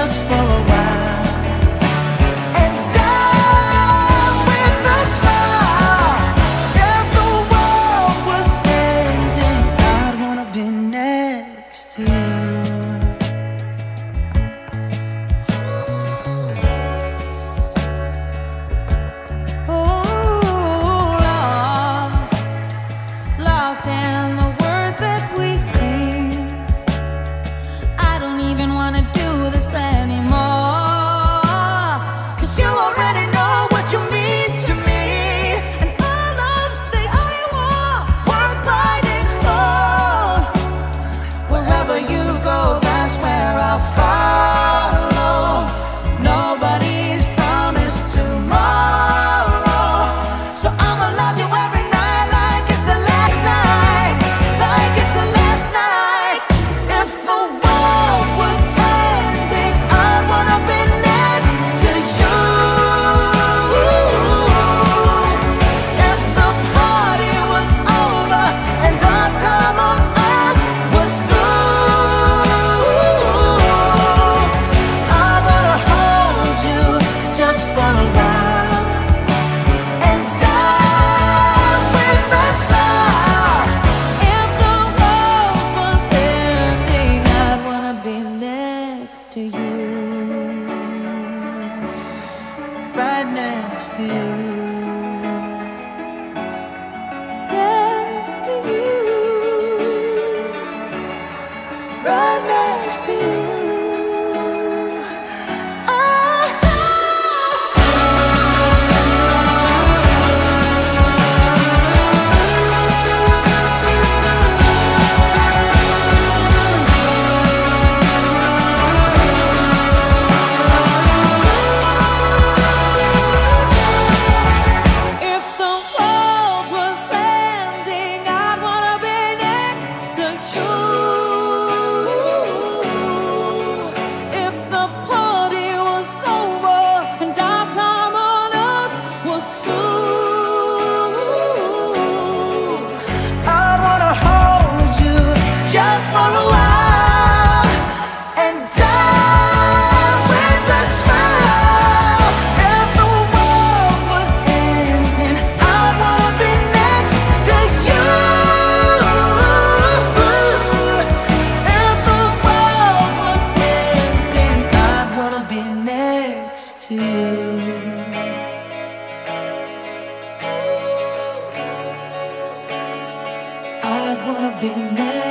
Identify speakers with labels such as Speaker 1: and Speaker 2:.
Speaker 1: just for a while. And die with a smile. If the world was ending, I'd wanna be next to you.
Speaker 2: Lost in the words that we scream. I don't even wanna do this anymore, 'cause you already know what you mean to me, and our love's the only war worth fighting for. Wherever you go, that's where I'll follow. Nobody's promised tomorrow, so I'ma love you every night like it's the last night, like it's the last night. If the world was ending, I'd wanna be next to you. If the party was over and our time on earth was through, I wanna hold you just for a while and die with a smile. If the world was ending, I'd wanna be next to you,
Speaker 1: Right next to you.
Speaker 2: next to you,
Speaker 1: Right next to you.
Speaker 2: If the world was ending, I'd wanna be next to you. If the party was over and our time on earth was through,
Speaker 1: I wanna hold you just for a while and die with a smile. If the world was ending, I'd wanna be next to you. If the world was ending, I'd wanna be next to you. I'd wanna be next